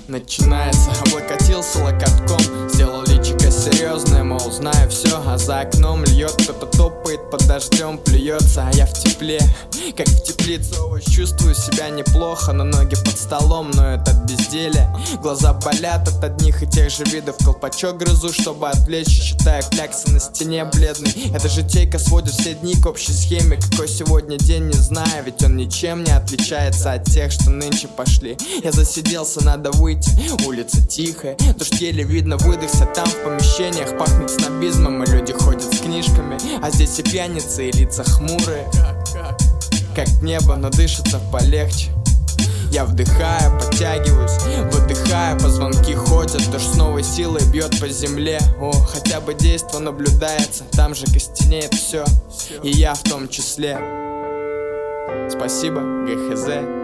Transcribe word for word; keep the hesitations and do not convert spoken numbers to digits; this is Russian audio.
начинается. Облокотился локотком, сделал личико серьезное, мол, знаю все. А за окном льет, кто-то топает под дождем, плюется, а я в тепле, как в теплице. Чувствую себя неплохо, но ноги под столом ноют от безделия. Глаза болят от одних и тех же видов. Колпачок грызу, чтобы отвлечь, читая кляксы на стене бледный. Эта житейка сводит все дни к общей схеме. Какой сегодня день, не знаю, ведь он ничем не отличается от тех, что нынче пошли. Я засиделся, надо выйти, улица тихая, дождь еле видно, выдохся. Там в помещениях пахнет снобизмом, и люди ходят с книжками, а здесь и пьяницы, и лица хмурые, как небо, но дышится полегче. Я вдыхаю, подтягиваюсь, выдыхаю, позвонки ходят, дождь с новой силой бьет по земле. О, хотя бы действо наблюдается, там же костенеет все, и я в том числе. Спасибо, ГХЗ.